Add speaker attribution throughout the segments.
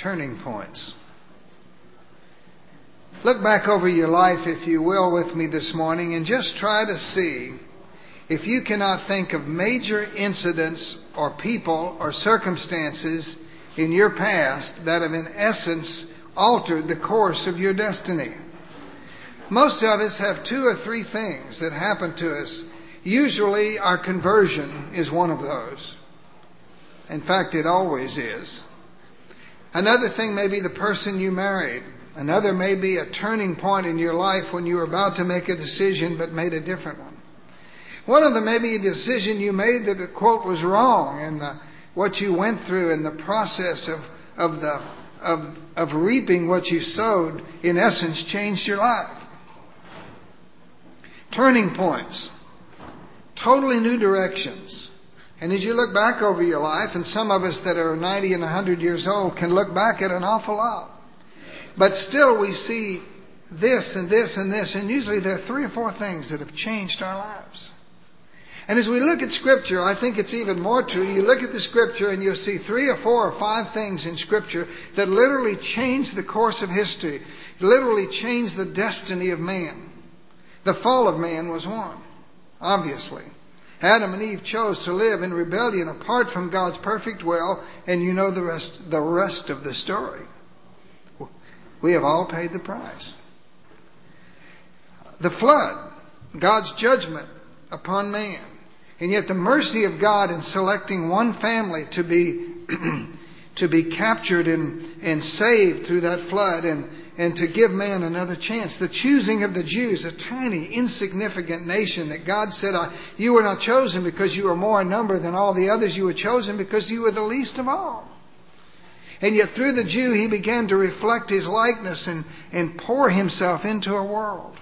Speaker 1: turning points. Look back over your life, if you will, with me this morning and just try to see if you cannot think of major incidents or people or circumstances in your past that have in essence altered the course of your destiny. Most of us have 2 or 3 things that happen to us. Usually our conversion is one of those. In fact, it always is. Another thing may be the person you married. Another may be a turning point in your life when you were about to make a decision but made a different one. One of them may be a decision you made that, quote, was wrong, and what you went through and the process of reaping what you sowed, in essence, changed your life. Turning points. Totally new directions. And as you look back over your life, and some of us that are 90 and 100 years old can look back at an awful lot. But still we see this and this and this, and usually there are 3 or 4 things that have changed our lives. And as we look at Scripture, I think it's even more true. You look at the Scripture and you'll see 3 or 4 or 5 things in Scripture that literally change the course of history, literally change the destiny of man. The fall of man was one, obviously. Adam and Eve chose to live in rebellion apart from God's perfect will, and you know the rest of the story. We have all paid the price. The flood, God's judgment upon man. And yet the mercy of God in selecting one family to be captured and saved through that flood and to give man another chance. The choosing of the Jews, a tiny, insignificant nation that God said, you were not chosen because you were more in number than all the others. You were chosen because you were the least of all. And yet through the Jew, he began to reflect his likeness and pour himself into a world.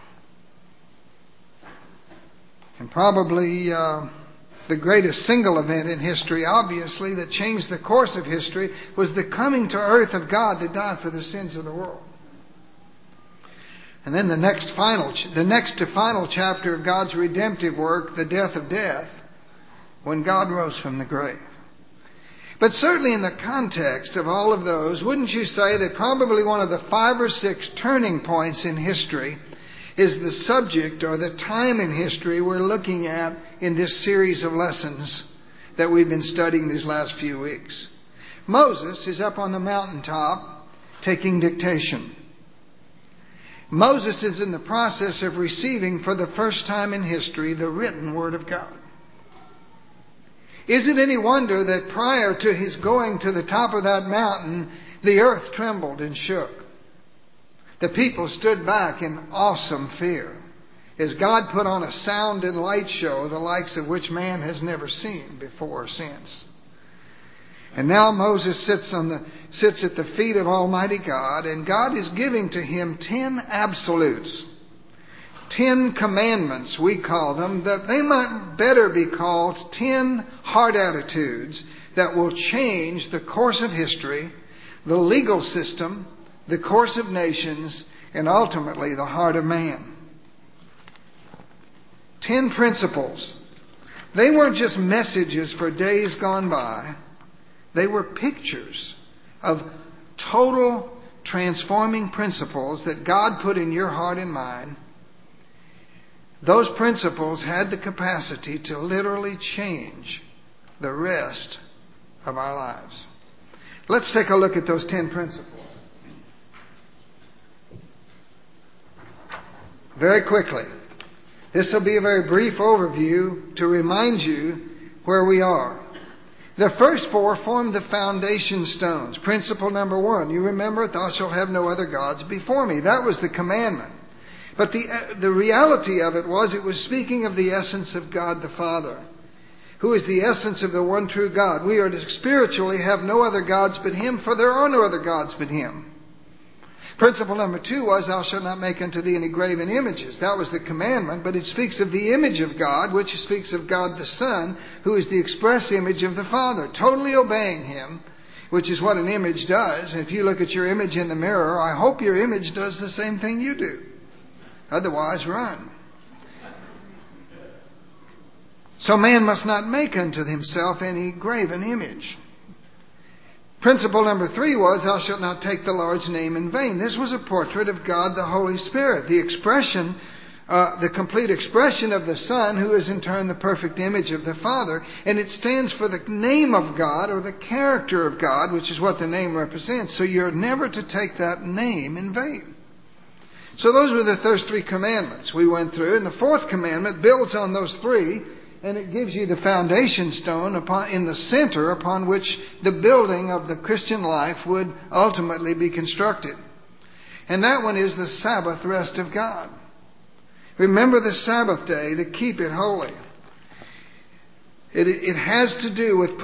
Speaker 1: And probably the greatest single event in history, obviously, that changed the course of history was the coming to earth of God to die for the sins of the world. And then the next to final chapter of God's redemptive work, the death of death, when God rose from the grave. But certainly in the context of all of those, wouldn't you say that probably one of the 5 or 6 turning points in history is the subject or the time in history we're looking at in this series of lessons that we've been studying these last few weeks. Moses is up on the mountaintop taking dictation. Moses is in the process of receiving for the first time in history the written Word of God. Is it any wonder that prior to his going to the top of that mountain, the earth trembled and shook? The people stood back in awesome fear as God put on a sound and light show, the likes of which man has never seen before or since. And now Moses sits at the feet of Almighty God, and God is giving to him 10 absolutes. 10 commandments, we call them, that they might better be called 10 heart attitudes that will change the course of history, the legal system, the course of nations, and ultimately the heart of man. 10 principles. They weren't just messages for days gone by. They were pictures of total transforming principles that God put in your heart and mind. Those principles had the capacity to literally change the rest of our lives. Let's take a look at those 10 principles. Very quickly. This will be a very brief overview to remind you where we are. The first 4 form the foundation stones. Principle number 1, you remember, thou shalt have no other gods before me. That was the commandment. But the reality of it was speaking of the essence of God the Father, who is the essence of the one true God. We are to spiritually have no other gods but Him, for there are no other gods but Him. Principle number 2 was, thou shalt not make unto thee any graven images. That was the commandment, but it speaks of the image of God, which speaks of God the Son, who is the express image of the Father, totally obeying Him, which is what an image does. And if you look at your image in the mirror, I hope your image does the same thing you do. Otherwise, run. So man must not make unto himself any graven image. Principle number 3 was, thou shalt not take the Lord's name in vain. This was a portrait of God the Holy Spirit, the complete expression of the Son, who is in turn the perfect image of the Father. And it stands for the name of God, or the character of God, which is what the name represents. So you're never to take that name in vain. So those were the first 3 commandments we went through. And the 4th commandment builds on those 3, and it gives you the foundation stone in the center upon which the building of the Christian life would ultimately be constructed. And that one is the Sabbath rest of God. Remember the Sabbath day to keep it holy. It has to do with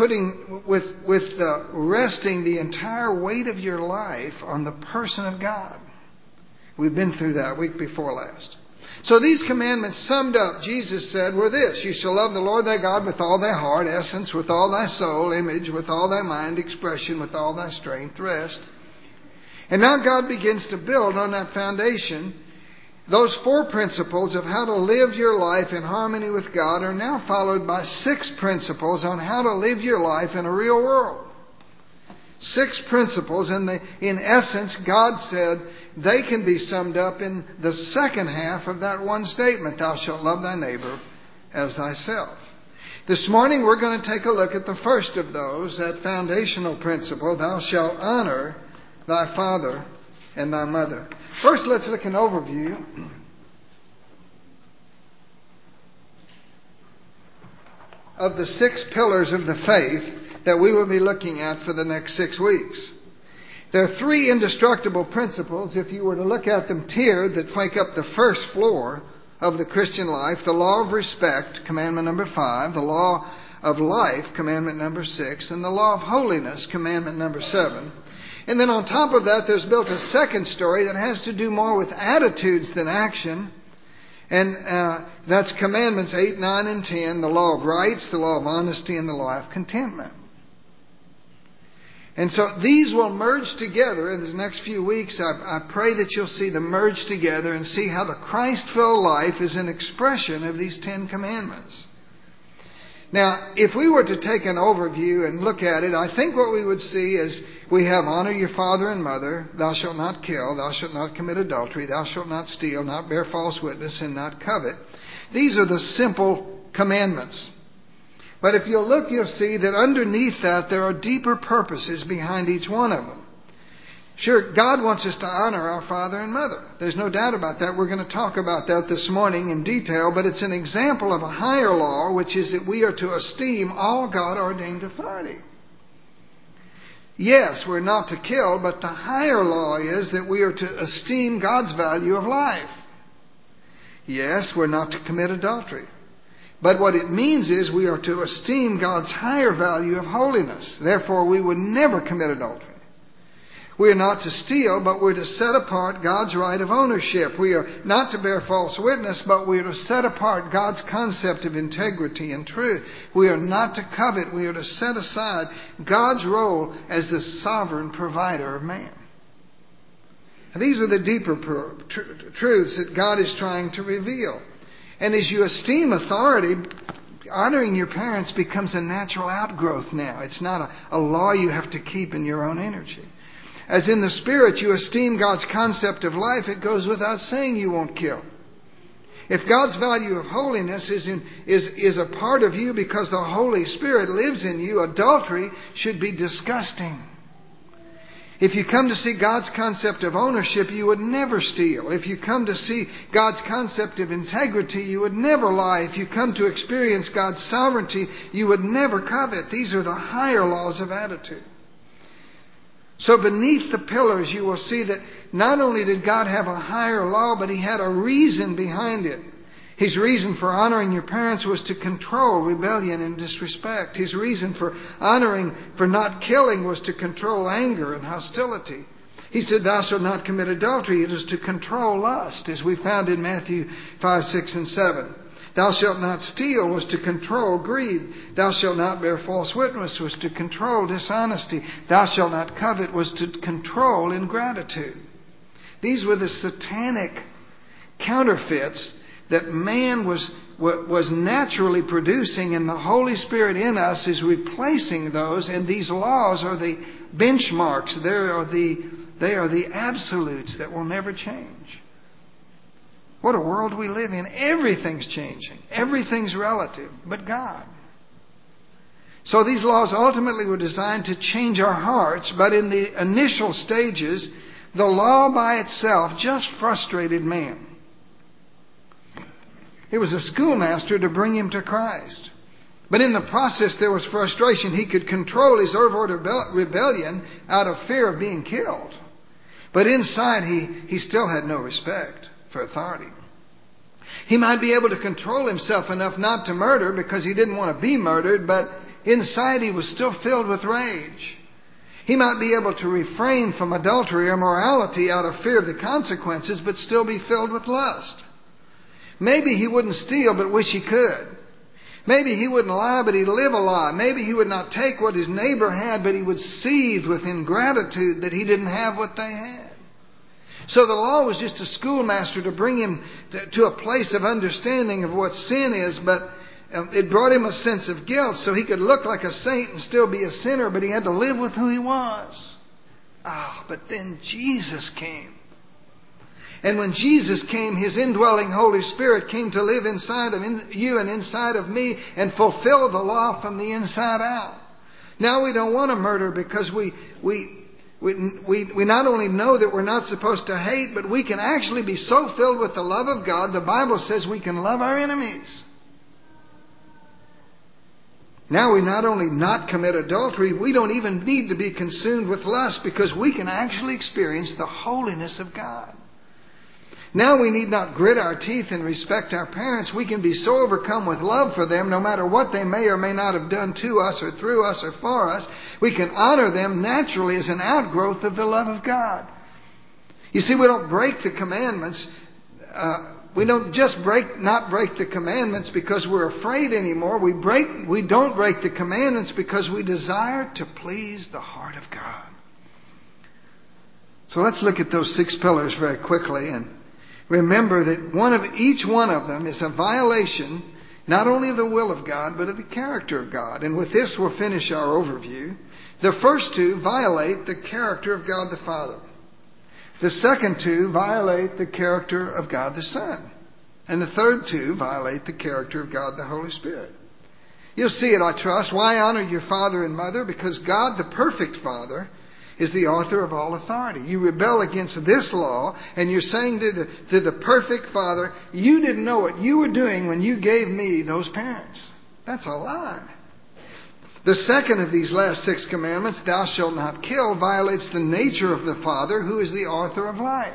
Speaker 1: resting the entire weight of your life on the person of God. We've been through that week before last. So these commandments summed up, Jesus said, were this: you shall love the Lord thy God with all thy heart, essence, with all thy soul, image, with all thy mind, expression, with all thy strength, rest. And now God begins to build on that foundation. Those 4 principles of how to live your life in harmony with God are now followed by 6 principles on how to live your life in a real world. 6 principles, and in essence, God said they can be summed up in the second half of that one statement: thou shalt love thy neighbor as thyself. This morning we're going to take a look at the first of those, that foundational principle: thou shalt honor thy father and thy mother. First, let's look at an overview of the 6 pillars of the faith that we will be looking at for the next 6 weeks. There are 3 indestructible principles, if you were to look at them tiered, that make up the first floor of the Christian life: the law of respect, commandment number 5, the law of life, commandment number 6, and the law of holiness, commandment number 7. And then on top of that, there's built a second story that has to do more with attitudes than action. And that's commandments 8, 9, and 10, the law of rights, the law of honesty, and the law of contentment. And so these will merge together in the next few weeks. I pray that you'll see them merge together and see how the Christ-filled life is an expression of these 10 commandments. Now, if we were to take an overview and look at it, I think what we would see is we have honor your father and mother, thou shalt not kill, thou shalt not commit adultery, thou shalt not steal, not bear false witness, and not covet. These are the simple commandments. But if you'll look, you'll see that underneath that there are deeper purposes behind each one of them. Sure, God wants us to honor our father and mother. There's no doubt about that. We're going to talk about that this morning in detail, but it's an example of a higher law, which is that we are to esteem all God-ordained authority. Yes, we're not to kill, but the higher law is that we are to esteem God's value of life. Yes, we're not to commit adultery. But what it means is we are to esteem God's higher value of holiness. Therefore, we would never commit adultery. We are not to steal, but we're to set apart God's right of ownership. We are not to bear false witness, but we are to set apart God's concept of integrity and truth. We are not to covet. We are to set aside God's role as the sovereign provider of man. And these are the deeper truths that God is trying to reveal. And as you esteem authority, honoring your parents becomes a natural outgrowth now. It's not a law you have to keep in your own energy. As in the Spirit, you esteem God's concept of life, it goes without saying you won't kill. If God's value of holiness is a part of you because the Holy Spirit lives in you, adultery should be disgusting. If you come to see God's concept of ownership, you would never steal. If you come to see God's concept of integrity, you would never lie. If you come to experience God's sovereignty, you would never covet. These are the higher laws of attitude. So beneath the pillars, you will see that not only did God have a higher law, but He had a reason behind it. His reason for honoring your parents was to control rebellion and disrespect. His reason for not killing was to control anger and hostility. He said, thou shalt not commit adultery. It is to control lust, as we found in Matthew 5, 6, and 7. Thou shalt not steal was to control greed. Thou shalt not bear false witness was to control dishonesty. Thou shalt not covet was to control ingratitude. These were the satanic counterfeits that man was naturally producing, and the Holy Spirit in us is replacing those, and these laws are the benchmarks. They are the absolutes that will never change. What a world we live in. Everything's changing. Everything's relative, but God. So these laws ultimately were designed to change our hearts, but in the initial stages, the law by itself just frustrated man. It was a schoolmaster to bring him to Christ. But in the process there was frustration. He could control his overt rebellion out of fear of being killed. But inside he still had no respect for authority. He might be able to control himself enough not to murder because he didn't want to be murdered, but inside he was still filled with rage. He might be able to refrain from adultery or morality out of fear of the consequences, but still be filled with lust. Maybe he wouldn't steal, but wish he could. Maybe he wouldn't lie, but he'd live a lie. Maybe he would not take what his neighbor had, but he would seethe with ingratitude that he didn't have what they had. So the law was just a schoolmaster to bring him to a place of understanding of what sin is, but it brought him a sense of guilt so he could look like a saint and still be a sinner, but he had to live with who he was. But then Jesus came. And when Jesus came, His indwelling Holy Spirit came to live inside of you and inside of me and fulfill the law from the inside out. Now we don't want to murder because we not only know that we're not supposed to hate, but we can actually be so filled with the love of God, the Bible says we can love our enemies. Now we not only not commit adultery, we don't even need to be consumed with lust because we can actually experience the holiness of God. Now we need not grit our teeth and respect our parents. We can be so overcome with love for them, no matter what they may or may not have done to us or through us or for us. We can honor them naturally as an outgrowth of the love of God. You see, we don't break the commandments. We don't just not break the commandments because we're afraid anymore. We don't break the commandments because we desire to please the heart of God. So let's look at those 6 pillars very quickly and remember that each one of them is a violation not only of the will of God, but of the character of God. And with this, we'll finish our overview. The first 2 violate the character of God the Father. The second 2 violate the character of God the Son. And the third 2 violate the character of God the Holy Spirit. You'll see it, I trust. Why honor your father and mother? Because God, the perfect Father, is the author of all authority. You rebel against this law, and you're saying to the perfect Father, you didn't know what you were doing when you gave me those parents. That's a lie. The second of these last 6 commandments, thou shalt not kill, violates the nature of the Father, who is the author of life.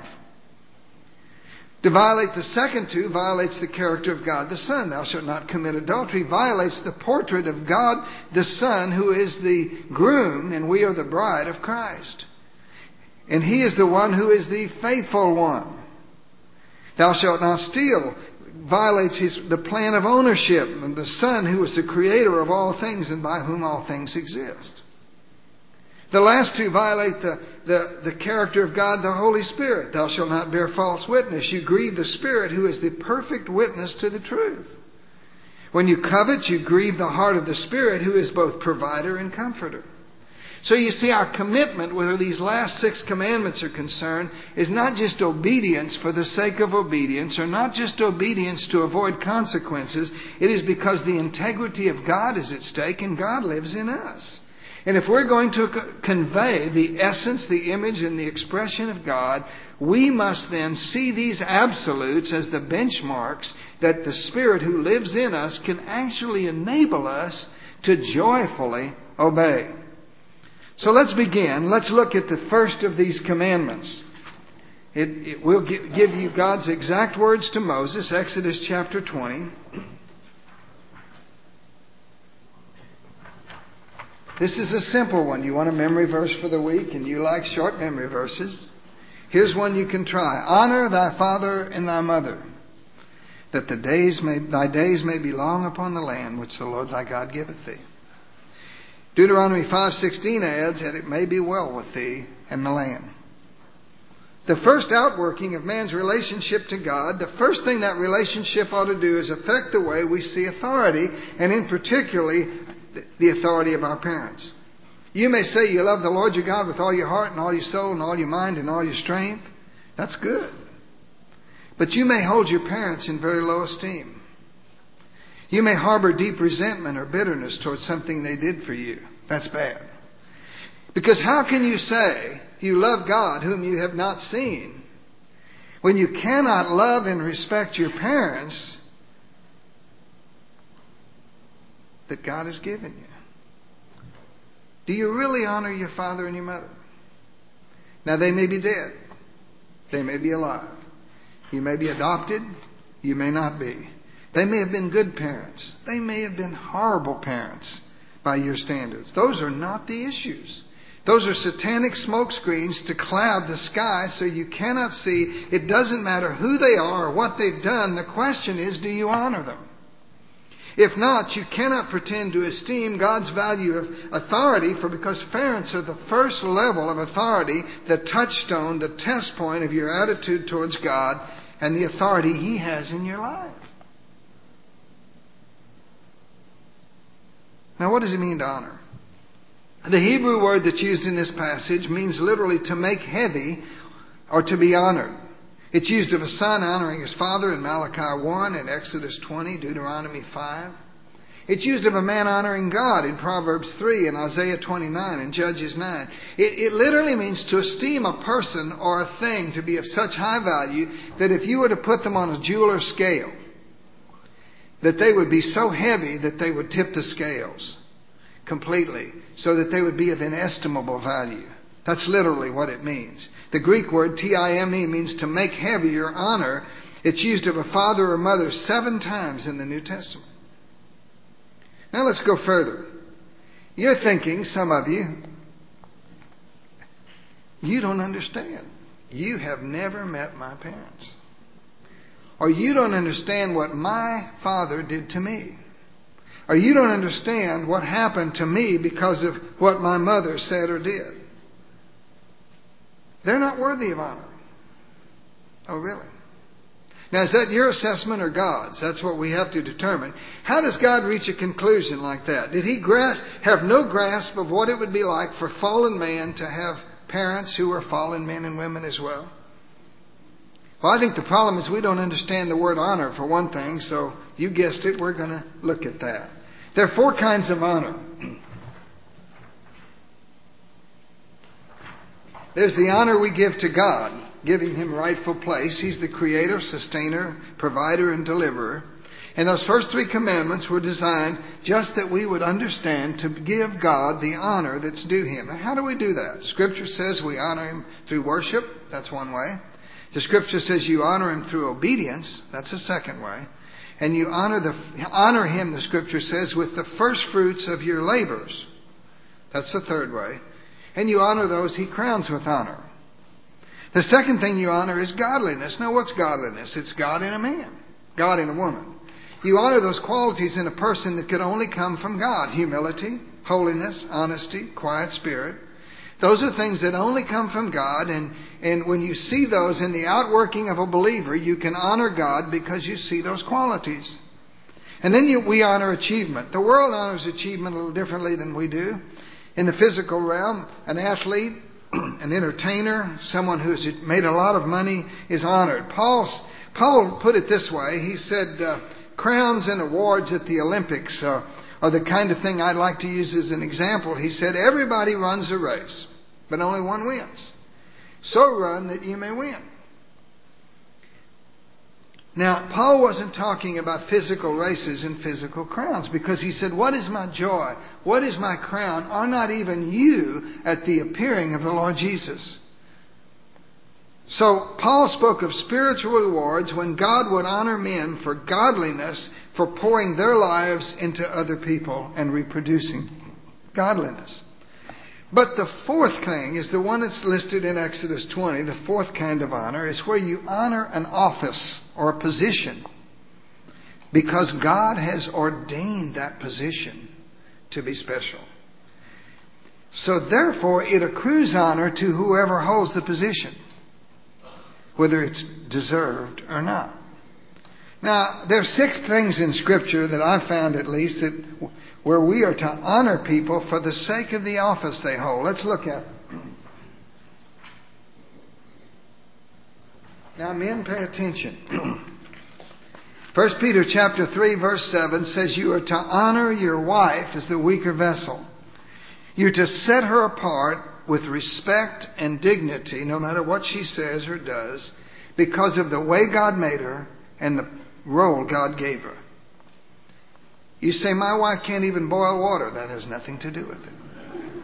Speaker 1: To violate the second 2 violates the character of God the Son. Thou shalt not commit adultery violates the portrait of God the Son, who is the groom and we are the bride of Christ. And He is the one who is the faithful one. Thou shalt not steal violates the plan of ownership and the Son, who is the creator of all things and by whom all things exist. The last 2 violate the character of God, the Holy Spirit. Thou shalt not bear false witness. You grieve the Spirit, who is the perfect witness to the truth. When you covet, you grieve the heart of the Spirit, who is both provider and comforter. So you see, our commitment, where these last 6 commandments are concerned, is not just obedience for the sake of obedience, or not just obedience to avoid consequences. It is because the integrity of God is at stake and God lives in us. And if we're going to convey the essence, the image, and the expression of God, we must then see these absolutes as the benchmarks that the Spirit who lives in us can actually enable us to joyfully obey. So let's begin. Let's look at the first of these commandments. It will give you God's exact words to Moses, Exodus chapter 20. This is a simple one. You want a memory verse for the week and you like short memory verses? Here's one you can try. Honor thy father and thy mother, that thy days may be long upon the land which the Lord thy God giveth thee. Deuteronomy 5:16 adds, that it may be well with thee and the land. The first outworking of man's relationship to God, the first thing that relationship ought to do is affect the way we see authority, and in particularly the authority of our parents. You may say you love the Lord your God with all your heart and all your soul and all your mind and all your strength. That's good. But you may hold your parents in very low esteem. You may harbor deep resentment or bitterness towards something they did for you. That's bad. Because how can you say you love God whom you have not seen when you cannot love and respect your parents that God has given you? Do you really honor your father and your mother? Now, they may be dead. They may be alive. You may be adopted. You may not be. They may have been good parents. They may have been horrible parents by your standards. Those are not the issues. Those are satanic smokescreens to cloud the sky so you cannot see. It doesn't matter who they are or what they've done. The question is, do you honor them? If not, you cannot pretend to esteem God's value of authority, for because parents are the first level of authority, the touchstone, the test point of your attitude towards God and the authority He has in your life. Now, what does it mean to honor? The Hebrew word that's used in this passage means literally to make heavy or to be honored. It's used of a son honoring his father in Malachi 1 and Exodus 20, Deuteronomy 5. It's used of a man honoring God in Proverbs 3 and Isaiah 29 and Judges 9. It literally means to esteem a person or a thing to be of such high value that if you were to put them on a jeweler's scale, that they would be so heavy that they would tip the scales completely, so that they would be of inestimable value. That's literally what it means. The Greek word time means to make heavy or honor. It's used of a father or mother 7 times in the New Testament. Now let's go further. You're thinking, some of you, you don't understand. You have never met my parents. Or you don't understand what my father did to me. Or you don't understand what happened to me because of what my mother said or did. They're not worthy of honor. Oh, really? Now, is that your assessment or God's? That's what we have to determine. How does God reach a conclusion like that? Did He have no grasp of what it would be like for fallen man to have parents who were fallen men and women as well? Well, I think the problem is we don't understand the word honor, for one thing, so you guessed it, we're going to look at that. There are 4 kinds of honor. There's the honor we give to God, giving Him rightful place. He's the creator, sustainer, provider, and deliverer. And those first 3 commandments were designed just that we would understand to give God the honor that's due Him. Now, how do we do that? Scripture says we honor Him through worship. That's one way. The Scripture says you honor Him through obedience. That's the second way. And you honor Him, the Scripture says, with the first fruits of your labors. That's the third way. And you honor those He crowns with honor. The second thing you honor is godliness. Now, what's godliness? It's God in a man, God in a woman. You honor those qualities in a person that could only come from God. Humility, holiness, honesty, quiet spirit. Those are things that only come from God, and when you see those in the outworking of a believer, you can honor God because you see those qualities. And then we honor achievement. The world honors achievement a little differently than we do. In the physical realm, an athlete, an entertainer, someone who's made a lot of money is honored. Paul put it this way. He said, crowns and awards at the Olympics are the kind of thing I'd like to use as an example. He said, everybody runs a race, but only one wins. So run that you may win. Now, Paul wasn't talking about physical races and physical crowns, because he said, what is my joy? What is my crown? Are not even you at the appearing of the Lord Jesus? So Paul spoke of spiritual rewards when God would honor men for godliness, for pouring their lives into other people and reproducing godliness. But the 4th thing is the one that's listed in Exodus 20. The 4th kind of honor is where you honor an office or a position because God has ordained that position to be special. So therefore it accrues honor to whoever holds the position, whether it's deserved or not. Now, there are 6 things in Scripture that I've found at least where we are to honor people for the sake of the office they hold. Let's look at them. Now, men, pay attention. 1 Peter chapter 3, verse 7 says you are to honor your wife as the weaker vessel. You're to set her apart with respect and dignity, no matter what she says or does, because of the way God made her and the role God gave her. You say, my wife can't even boil water. That has nothing to do with it.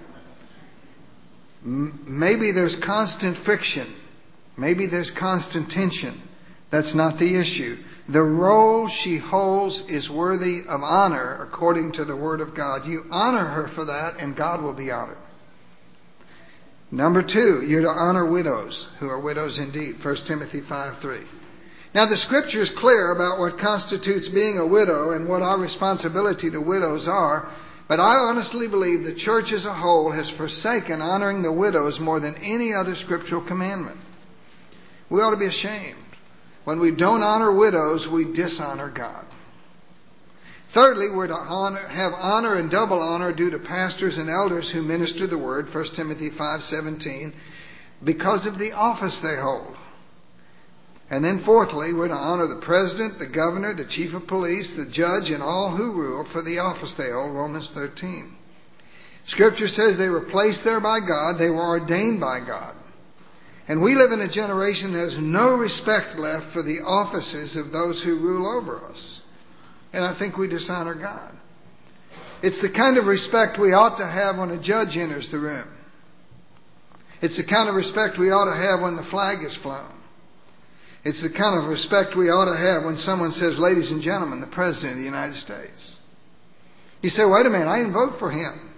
Speaker 1: Maybe there's constant friction. Maybe there's constant tension. That's not the issue. The role she holds is worthy of honor according to the Word of God. You honor her for that and God will be honored. Number 2, you're to honor widows who are widows indeed. 1 Timothy 5:3. Now the Scripture is clear about what constitutes being a widow and what our responsibility to widows are. But I honestly believe the church as a whole has forsaken honoring the widows more than any other scriptural commandment. We ought to be ashamed. When we don't honor widows, we dishonor God. Thirdly, we're to have honor and double honor due to pastors and elders who minister the word, 1 Timothy 5:17, because of the office they hold. And then fourthly, we're to honor the president, the governor, the chief of police, the judge, and all who rule for the office they hold, Romans 13. Scripture says they were placed there by God, they were ordained by God. And we live in a generation that has no respect left for the offices of those who rule over us. And I think we dishonor God. It's the kind of respect we ought to have when a judge enters the room. It's the kind of respect we ought to have when the flag is flown. It's the kind of respect we ought to have when someone says, ladies and gentlemen, the President of the United States. You say, wait a minute, I didn't vote for him.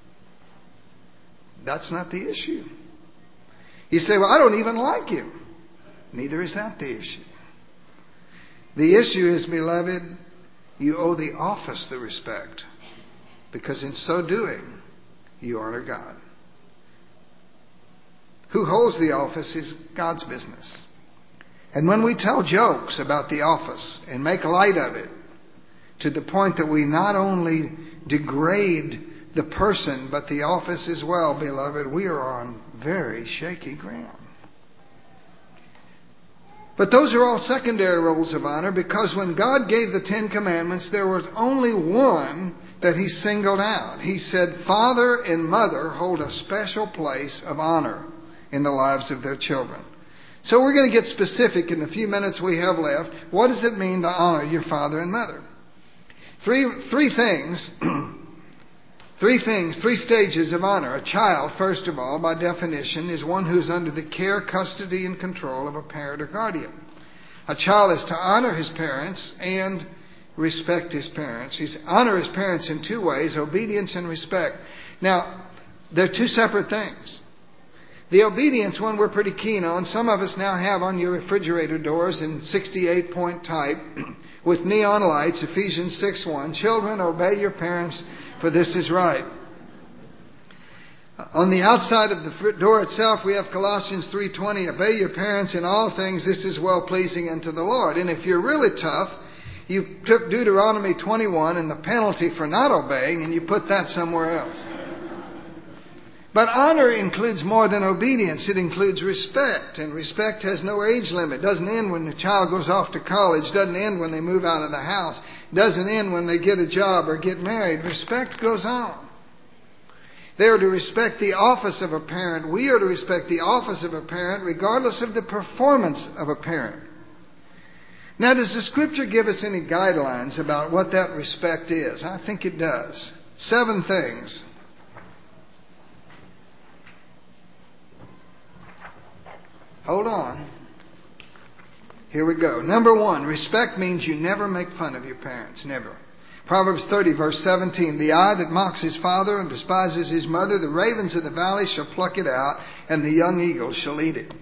Speaker 1: That's not the issue. You say, well, I don't even like him. Neither is that the issue. The issue is, beloved, you owe the office the respect, because in so doing, you honor God. Who holds the office is God's business. And when we tell jokes about the office and make light of it to the point that we not only degrade the person but the office as well, beloved, we are on very shaky ground. But those are all secondary roles of honor, because when God gave the 10 Commandments, there was only one that He singled out. He said, father and mother hold a special place of honor in the lives of their children. So we're going to get specific in the few minutes we have left. What does it mean to honor your father and mother? Three things, three stages of honor. A child, first of all, by definition, is one who's under the care, custody, and control of a parent or guardian. A child is to honor his parents and respect his parents. He's honor his parents in 2 ways, obedience and respect. Now, they're 2 separate things. The obedience one we're pretty keen on. Some of us now have on your refrigerator doors in 68-point type with neon lights, Ephesians 6:1. Children, obey your parents, for this is right. On the outside of the door itself, we have Colossians 3:20. Obey your parents in all things. This is well-pleasing unto the Lord. And if you're really tough, you took Deuteronomy 21 and the penalty for not obeying, and you put that somewhere else. But honor includes more than obedience. It includes respect. And respect has no age limit. It doesn't end when the child goes off to college. It doesn't end when they move out of the house. It doesn't end when they get a job or get married. Respect goes on. They are to respect the office of a parent. We are to respect the office of a parent regardless of the performance of a parent. Now, does the Scripture give us any guidelines about what that respect is? I think it does. 7 things. Hold on. Here we go. Number 1, respect means you never make fun of your parents. Never. Proverbs 30, verse 17. The eye that mocks his father and despises his mother, the ravens of the valley shall pluck it out, and the young eagles shall eat it.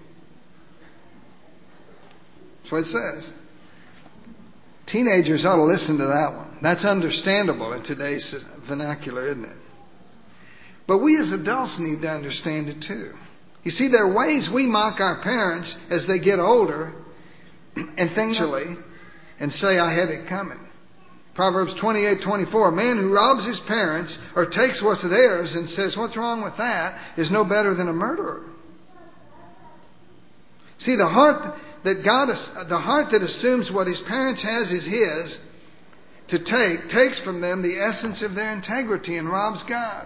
Speaker 1: That's what it says. Teenagers ought to listen to that one. That's understandable in today's vernacular, isn't it? But we as adults need to understand it too. You see, there are ways we mock our parents as they get older and and say, I had it coming. Proverbs 28:24, a man who robs his parents or takes what's theirs and says, what's wrong with that, is no better than a murderer. See, the heart that assumes what his parents has is his to take, takes from them the essence of their integrity and robs God.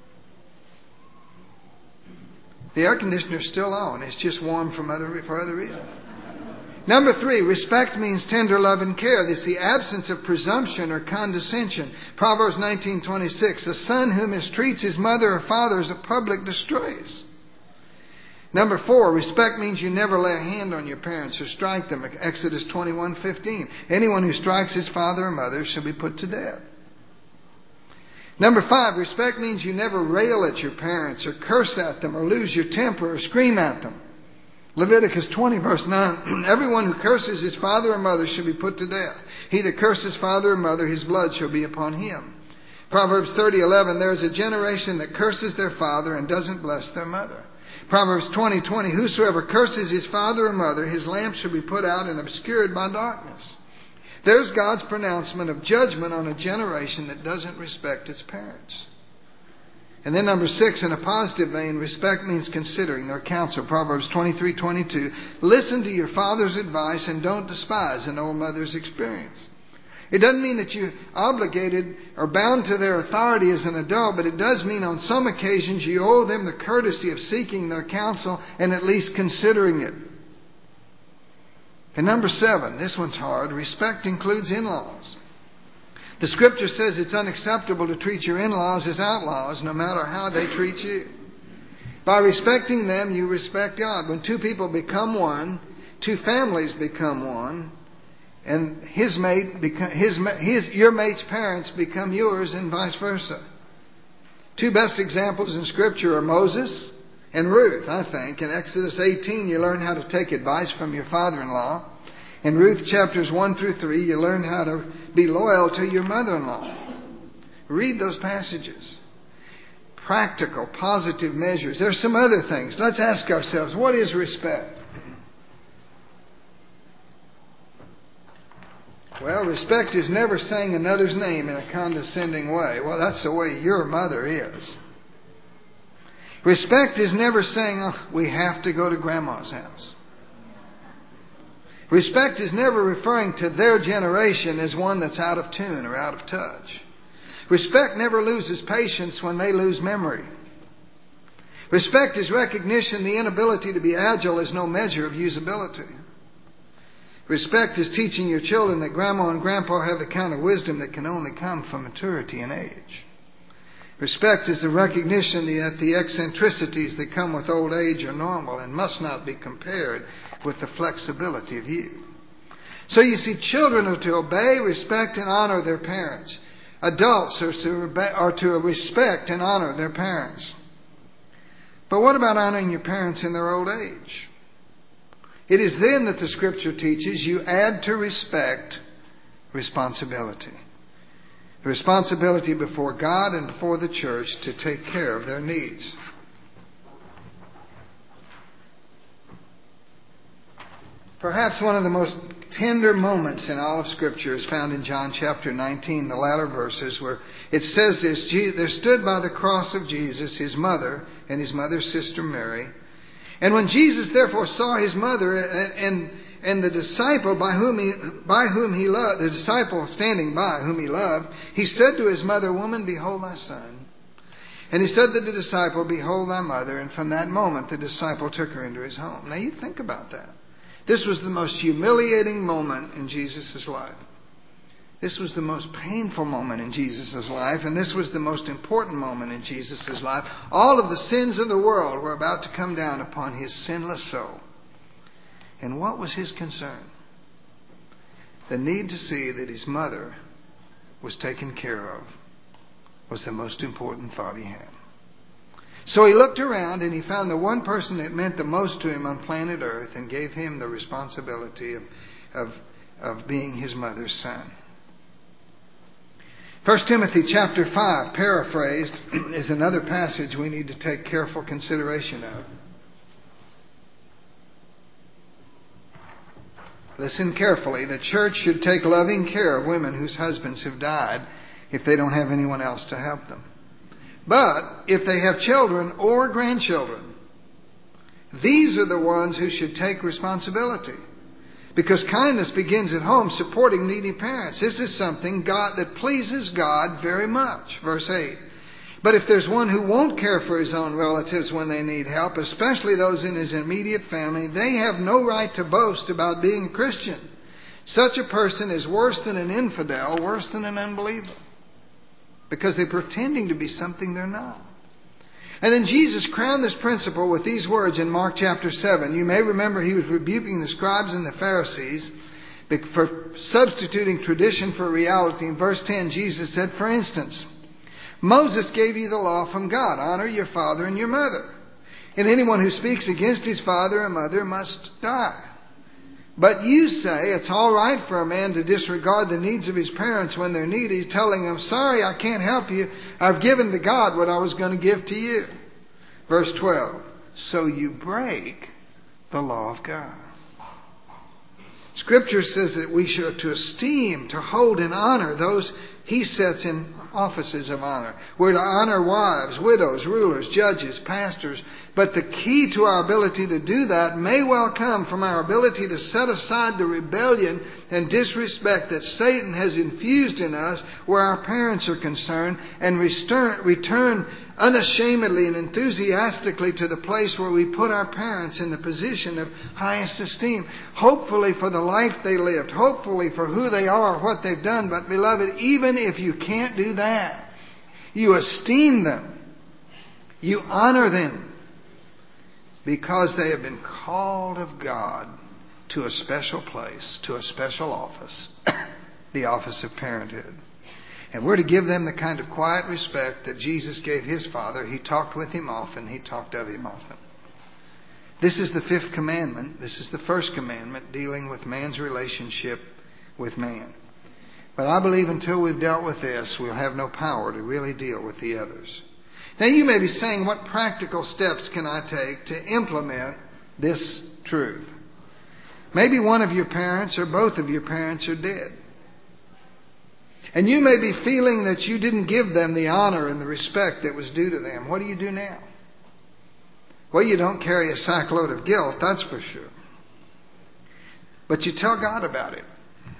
Speaker 1: The air conditioner's still on. It's just warm for other reasons. Number 3, respect means tender love and care. It's the absence of presumption or condescension. Proverbs 19:26, a son who mistreats his mother or father is a public disgrace. Number 4, respect means you never lay a hand on your parents or strike them. Exodus 21:15. Anyone who strikes his father or mother shall be put to death. Number 5, respect means you never rail at your parents or curse at them or lose your temper or scream at them. Leviticus 20 verse 9, everyone who curses his father or mother shall be put to death. He that curses father or mother, his blood shall be upon him. Proverbs 30:11, there is a generation that curses their father and doesn't bless their mother. Proverbs 20:20, whosoever curses his father or mother, his lamp shall be put out and obscured by darkness. There's God's pronouncement of judgment on a generation that doesn't respect its parents. And then number 6, in a positive vein, respect means considering their counsel. Proverbs 23:22, listen to your father's advice and don't despise an old mother's experience. It doesn't mean that you're obligated or bound to their authority as an adult, but it does mean on some occasions you owe them the courtesy of seeking their counsel and at least considering it. And number 7, this one's hard, respect includes in-laws. The scripture says it's unacceptable to treat your in-laws as outlaws, no matter how they treat you. By respecting them, you respect God. When two people become one, two families become one, and your mate's parents become yours, and vice versa. Two best examples in scripture are Moses and Ruth, I think. In Exodus 18, you learn how to take advice from your father-in-law. In Ruth chapters 1 through 3, you learn how to be loyal to your mother-in-law. Read those passages. Practical, positive measures. There's some other things. Let's ask ourselves, what is respect? Well, respect is never saying another's name in a condescending way. Well, that's the way your mother is. Respect is never saying, oh, we have to go to Grandma's house. Respect is never referring to their generation as one that's out of tune or out of touch. Respect never loses patience when they lose memory. Respect is recognition the inability to be agile is no measure of usability. Respect is teaching your children that Grandma and Grandpa have the kind of wisdom that can only come from maturity and age. Respect is the recognition that the eccentricities that come with old age are normal and must not be compared with the flexibility of youth. So you see, children are to obey, respect, and honor their parents. Adults are to respect and honor their parents. But what about honoring your parents in their old age? It is then that the scripture teaches you add to respect responsibility. The responsibility before God and before the church to take care of their needs. Perhaps one of the most tender moments in all of Scripture is found in John chapter 19, the latter verses, where it says this, there stood by the cross of Jesus his mother and his mother's sister Mary. And when Jesus therefore saw his mother and the disciple the disciple standing by whom he loved, he said to his mother, Woman, behold thy son. And he said to the disciple, Behold thy mother. And from that moment the disciple took her into his home. Now you think about that. This was the most humiliating moment in Jesus' life. This was the most painful moment in Jesus' life, and this was the most important moment in Jesus' life. All of the sins of the world were about to come down upon his sinless soul. And what was his concern? The need to see that his mother was taken care of was the most important thought he had. So he looked around and he found the one person that meant the most to him on planet Earth and gave him the responsibility of being his mother's son. 1 Timothy chapter 5, paraphrased, is another passage we need to take careful consideration of. listen carefully, the church should take loving care of women whose husbands have died if they don't have anyone else to help them. But if they have children or grandchildren, these are the ones who should take responsibility. Because kindness begins at home, supporting needy parents. This is something that pleases God very much. Verse 8. But if there's one who won't care for his own relatives when they need help, especially those in his immediate family, they have no right to boast about being a Christian. Such a person is worse than an infidel, worse than an unbeliever. Because they're pretending to be something they're not. And then Jesus crowned this principle with these words in Mark chapter 7. You may remember he was rebuking the scribes and the Pharisees for substituting tradition for reality. In verse 10, Jesus said, for instance, Moses gave you the law from God. Honor your father and your mother. And anyone who speaks against his father or mother must die. But you say it's all right for a man to disregard the needs of his parents when they're needy, telling them, sorry, I can't help you. I've given to God what I was going to give to you. Verse 12. So you break the law of God. Scripture says that we should to esteem, to hold in honor those he sets in offices of honor. We're to honor wives, widows, rulers, judges, pastors. But the key to our ability to do that may well come from our ability to set aside the rebellion and disrespect that Satan has infused in us where our parents are concerned, and return unashamedly and enthusiastically to the place where we put our parents in the position of highest esteem. Hopefully for the life they lived. Hopefully for who they are, what they've done. But beloved, even if you can't do that, you esteem them. You honor them. Because they have been called of God to a special place, to a special office. The office of parenthood. And we're to give them the kind of quiet respect that Jesus gave his Father. He talked with him often. He talked of him often. This is the fifth commandment. This is the first commandment dealing with man's relationship with man. But I believe until we've dealt with this, we'll have no power to really deal with the others. Now you may be saying, what practical steps can I take to implement this truth? Maybe one of your parents or both of your parents are dead. And you may be feeling that you didn't give them the honor and the respect that was due to them. What do you do now? Well, you don't carry a sackload of guilt, that's for sure. But you tell God about it.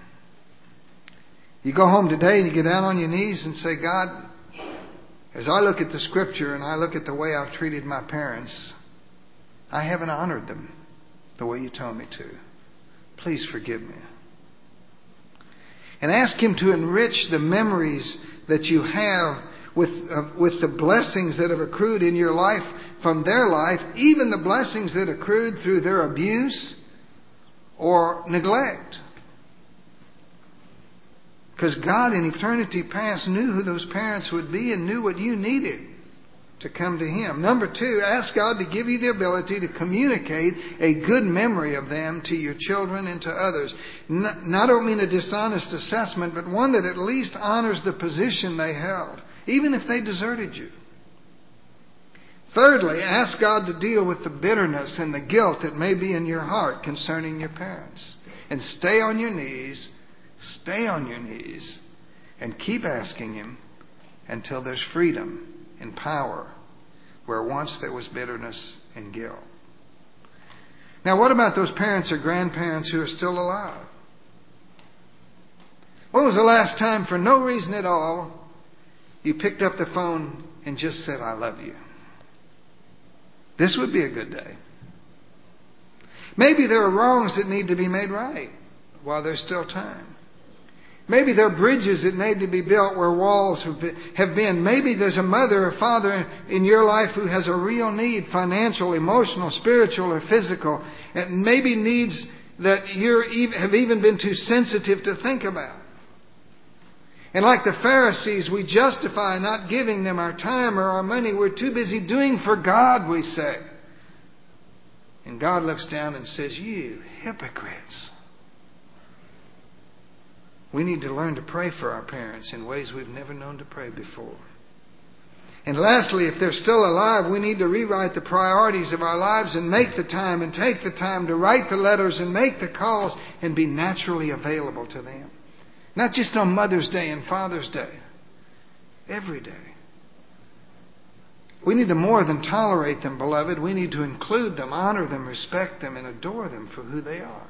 Speaker 1: You go home today and you get down on your knees and say, God, as I look at the Scripture and I look at the way I've treated my parents, I haven't honored them the way you told me to. Please forgive me. And ask him to enrich the memories that you have with the blessings that have accrued in your life from their life, even the blessings that accrued through their abuse or neglect. Because God in eternity past knew who those parents would be and knew what you needed to come to him. Number two, ask God to give you the ability to communicate a good memory of them to your children and to others. I don't mean a dishonest assessment, but one that at least honors the position they held, even if they deserted you. Thirdly, ask God to deal with the bitterness and the guilt that may be in your heart concerning your parents. And stay on your knees, and keep asking him until there's freedom and power where once there was bitterness and guilt. Now, what about those parents or grandparents who are still alive? When was the last time, for no reason at all, you picked up the phone and just said, I love you? This would be a good day. Maybe there are wrongs that need to be made right while there's still time. Maybe there are bridges that need to be built where walls have been. Maybe there's a mother or father in your life who has a real need, financial, emotional, spiritual, or physical, and maybe needs that you have even been too sensitive to think about. And like the Pharisees, we justify not giving them our time or our money. We're too busy doing for God, we say. And God looks down and says, you hypocrites. We need to learn to pray for our parents in ways we've never known to pray before. And lastly, if they're still alive, we need to rewrite the priorities of our lives and make the time and take the time to write the letters and make the calls and be naturally available to them. Not just on Mother's Day and Father's Day. Every day. We need to more than tolerate them, beloved. We need to include them, honor them, respect them, and adore them for who they are.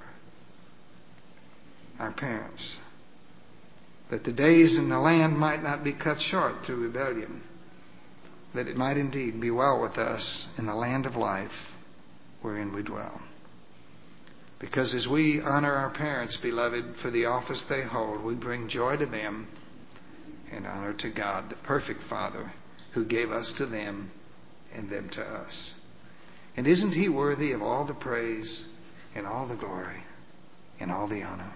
Speaker 1: Our parents. That the days in the land might not be cut short through rebellion. That it might indeed be well with us in the land of life wherein we dwell. Because as we honor our parents, beloved, for the office they hold, we bring joy to them and honor to God, the perfect Father, who gave us to them and them to us. And isn't He worthy of all the praise and all the glory and all the honor?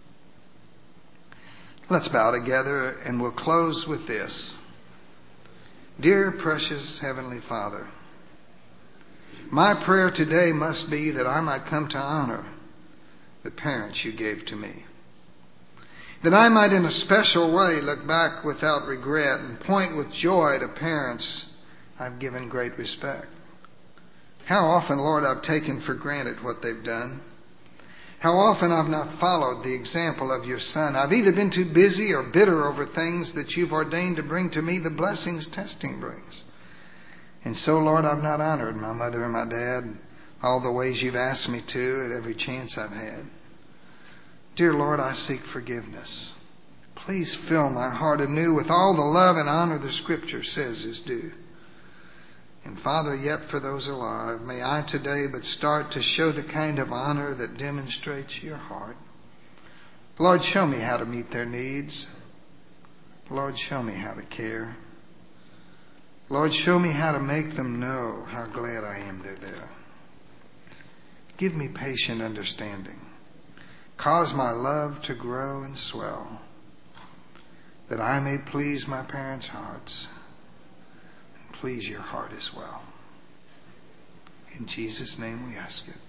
Speaker 1: Let's bow together and we'll close with this. Dear precious Heavenly Father, my prayer today must be that I might come to honor the parents you gave to me. That I might in a special way look back without regret and point with joy to parents I've given great respect. How often, Lord, I've taken for granted what they've done. How often I've not followed the example of your Son. I've either been too busy or bitter over things that you've ordained to bring to me the blessings testing brings. And so, Lord, I've not honored my mother and my dad all the ways you've asked me to at every chance I've had. Dear Lord, I seek forgiveness. Please fill my heart anew with all the love and honor the Scripture says is due. And Father, yet for those alive, may I today but start to show the kind of honor that demonstrates your heart. Lord, show me how to meet their needs. Lord, show me how to care. Lord, show me how to make them know how glad I am they're there. Give me patient understanding. Cause my love to grow and swell, that I may please my parents' hearts and please your heart as well. In Jesus' name we ask it.